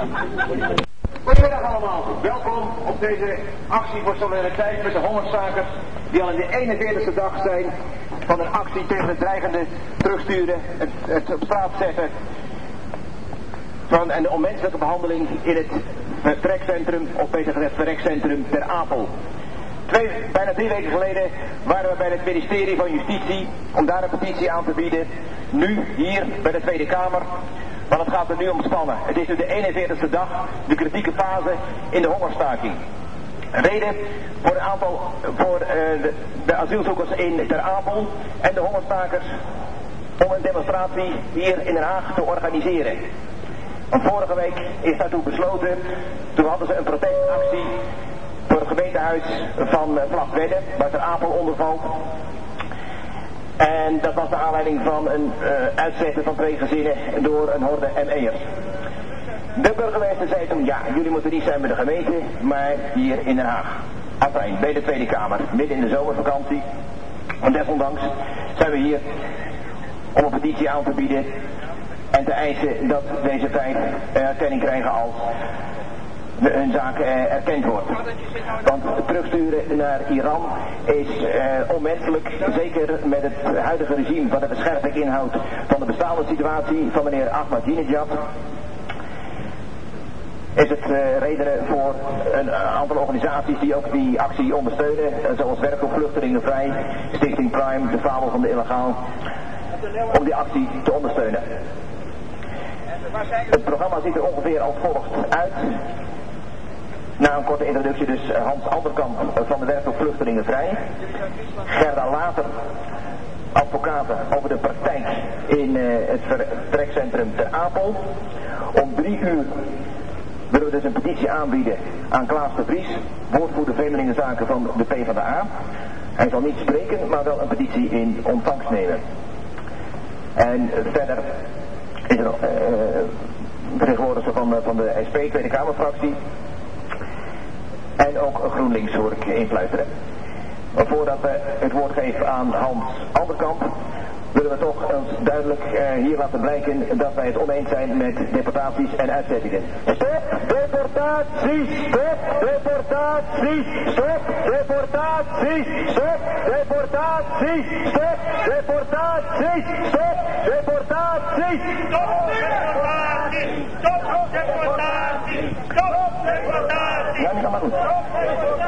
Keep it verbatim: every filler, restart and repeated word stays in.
Goedemiddag allemaal, welkom op deze actie voor solidariteit met de hongerstakers die al in de eenenveertigste dag zijn van een actie tegen het dreigende terugsturen, het, het op straat zetten van en de onmenselijke behandeling in het vertrekcentrum, of beter gezegd verrekcentrum Ter Apel. Twee, bijna drie weken geleden waren we bij het ministerie van Justitie om daar een petitie aan te bieden. Nu hier bij de Tweede Kamer. Want het gaat er nu om spannen. Het is nu de eenenveertigste dag, de kritieke fase in de hongerstaking. Een reden voor een aantal, voor uh, de, de asielzoekers in Ter Apel en de hongerstakers om een demonstratie hier in Den Haag te organiseren. Want vorige week is daartoe besloten, toen hadden ze een protestactie voor het gemeentehuis van uh, Vlagtwedde, waar Ter Apel onder valt. En dat was de aanleiding van een uh, uitzetten van twee gezinnen door een horde M E'ers. De burgemeester zei toen, ja, jullie moeten niet zijn bij de gemeente, maar hier in Den Haag. Afijn, bij de Tweede Kamer, midden in de zomervakantie. En desondanks zijn we hier om een petitie aan te bieden en te eisen dat deze vijf erkenning krijgen als hun zaak eh, erkend wordt. Want terugsturen naar Iran is eh, onmenselijk, zeker met het huidige regime wat de verscherping inhoudt van de bestaande situatie van meneer Ahmadinejad. Is het uh, redenen voor een aantal organisaties die ook die actie ondersteunen, zoals Werk voor Vluchtelingen Vrij, Stichting Prime, de Fabel van de Illegaal, om die actie te ondersteunen. Het programma ziet er ongeveer als volgt uit. Na een korte introductie dus Hans Anderkamp van de Werk voor Vluchtelingen Vrij. Gerda Later, advocaten over de praktijk in uh, het vertrekcentrum Ter Apel. Om drie uur willen we dus een petitie aanbieden aan Klaas de Vries, woordvoerder Vreemdelingenzaken van de PvdA. Hij zal niet spreken, maar wel een petitie in ontvangst nemen. En verder is er uh, vertegenwoordiger van, van de S P, Tweede Kamerfractie. En ook GroenLinks hoor ik influisteren. Maar voordat we het woord geven aan Hans Anderkamp, willen we toch ons duidelijk uh, hier laten blijken dat wij het oneens zijn met deportaties en uitzettingen. Stop deportaties! Stop deportaties! Stop deportaties! Stop deportaties! Stop deportaties! Stop deportaties! Stop deportaties! Stop deportaties! Stop deportaties! Ja, die kan maar goed.